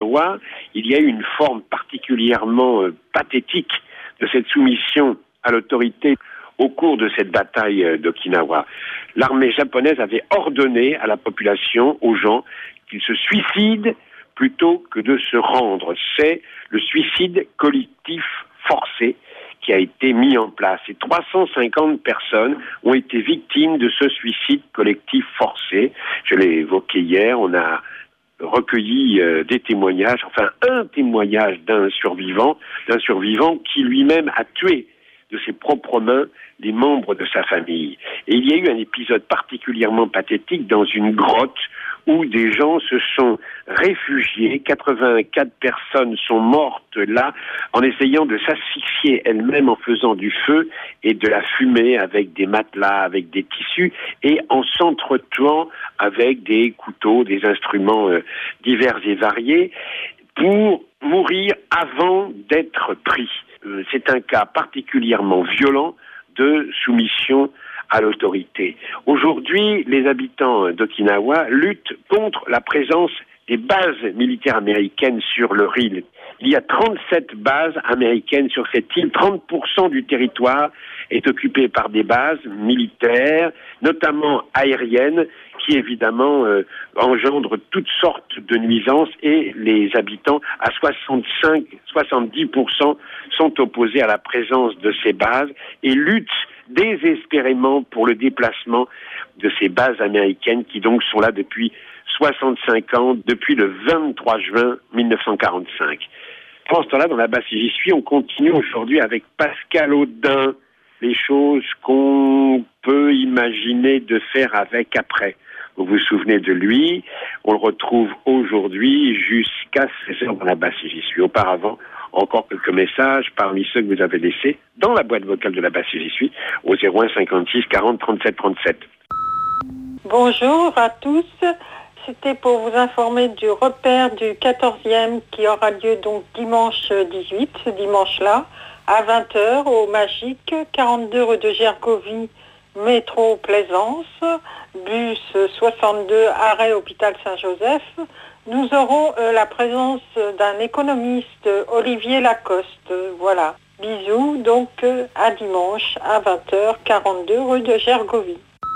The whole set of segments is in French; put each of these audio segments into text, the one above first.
d'Okinawa, il y a eu une forme particulièrement pathétique de cette soumission à l'autorité au cours de cette bataille d'Okinawa. L'armée japonaise avait ordonné à la population, aux gens, qu'ils se suicident plutôt que de se rendre. C'est le suicide collectif forcé qui a été mis en place. Et 350 personnes ont été victimes de ce suicide collectif forcé. Je l'ai évoqué hier, on a recueilli des témoignages, enfin un témoignage d'un survivant qui lui-même a tué de ses propres mains les membres de sa famille. Et il y a eu un épisode particulièrement pathétique dans une grotte où des gens se sont réfugiés. 84 personnes sont mortes là en essayant de s'asphyxier elles-mêmes en faisant du feu et de la fumée avec des matelas, avec des tissus et en s'entretuant avec des couteaux, des instruments divers et variés pour mourir avant d'être pris. C'est un cas particulièrement violent de soumission à l'autorité. Aujourd'hui, les habitants d'Okinawa luttent contre la présence des bases militaires américaines sur leur île. Il y a 37 bases américaines sur cette île. 30% du territoire est occupé par des bases militaires, notamment aériennes, qui évidemment engendrent toutes sortes de nuisances et les habitants, à 65-70%, sont opposés à la présence de ces bases et luttent désespérément pour le déplacement de ces bases américaines qui donc sont là depuis 65 ans, depuis le 23 juin 1945. Pendant ce temps-là, dans la basse j'y suis, on continue aujourd'hui avec Pascal Audin, les choses qu'on peut imaginer de faire avec après. Vous vous souvenez de lui, on le retrouve aujourd'hui jusqu'à 16h dans la basse j'y suis. Auparavant, encore quelques messages parmi ceux que vous avez laissés dans la boîte vocale de la basse j'y suis au 01 56 40 37 37. Bonjour à tous. C'était pour vous informer du repère du 14e qui aura lieu donc dimanche 18, ce dimanche-là, à 20h au Magique, 42 rue de Gergovie, métro Plaisance, bus 62, arrêt hôpital Saint-Joseph. Nous aurons la présence d'un économiste, Olivier Lacoste. Voilà. Bisous, donc à dimanche à 20h, 42 rue de Gergovie.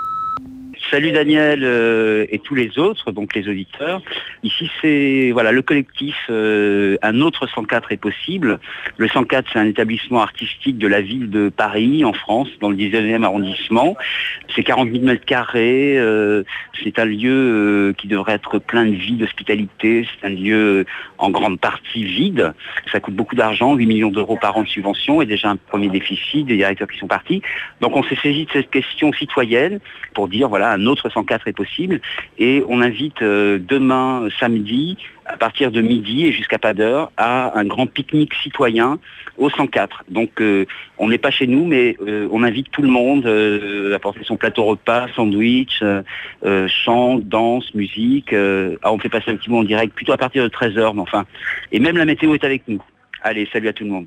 Salut Daniel et tous les autres, donc les auditeurs. Ici c'est le collectif Un autre 104 est possible. Le 104 c'est un établissement artistique de la ville de Paris en France, dans le 19e arrondissement. C'est 40 000 mètres carrés, c'est un lieu qui devrait être plein de vie, d'hospitalité. C'est un lieu en grande partie vide. Ça coûte beaucoup d'argent, 8 millions d'euros par an de subvention et déjà un premier déficit, des directeurs qui sont partis. Donc on s'est saisi de cette question citoyenne pour dire un autre 104 est possible et on invite demain samedi à partir de midi et jusqu'à pas d'heure à un grand pique-nique citoyen au 104. Donc on n'est pas chez nous mais on invite tout le monde à porter son plateau repas, sandwich, chant, danse, musique. On fait passer un petit mot en direct plutôt à partir de 13h mais enfin. Et même la météo est avec nous. Allez, salut à tout le monde.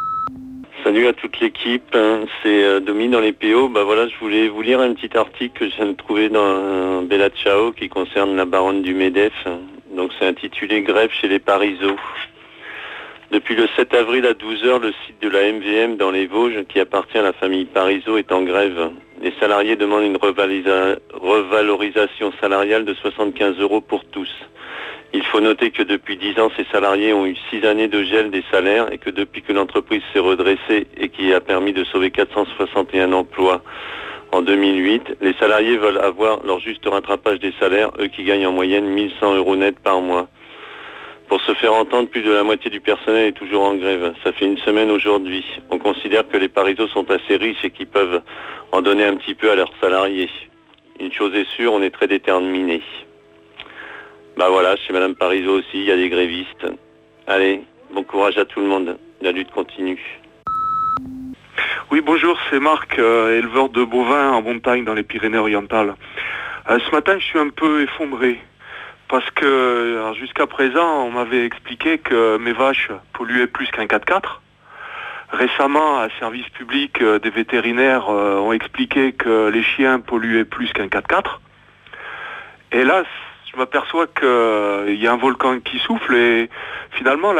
Salut à toute l'équipe, c'est Domi dans les PO. Je voulais vous lire un petit article que je viens de trouver dans Bella Ciao qui concerne la baronne du MEDEF. Donc c'est intitulé Grève chez les Parisot. Depuis le 7 avril à 12h, le site de la MVM dans les Vosges, qui appartient à la famille Parisot, est en grève. Les salariés demandent une revalorisation salariale de 75 € pour tous. Il faut noter que depuis 10 ans, ces salariés ont eu 6 années de gel des salaires et que depuis que l'entreprise s'est redressée et qui a permis de sauver 461 emplois en 2008, les salariés veulent avoir leur juste rattrapage des salaires, eux qui gagnent en moyenne 1100 € net par mois. Pour se faire entendre, plus de la moitié du personnel est toujours en grève. Ça fait une semaine aujourd'hui. On considère que les Parisot sont assez riches et qu'ils peuvent en donner un petit peu à leurs salariés. Une chose est sûre, on est très déterminés. Chez Madame Parisot aussi, il y a des grévistes. Allez, bon courage à tout le monde. La lutte continue. Oui, bonjour, c'est Marc, éleveur de bovins en montagne dans les Pyrénées-Orientales. Ce matin, je suis un peu effondré. Parce que jusqu'à présent, on m'avait expliqué que mes vaches polluaient plus qu'un 4x4. Récemment, un service public des vétérinaires ont expliqué que les chiens polluaient plus qu'un 4x4. Et là, je m'aperçois qu'il y a un volcan qui souffle et finalement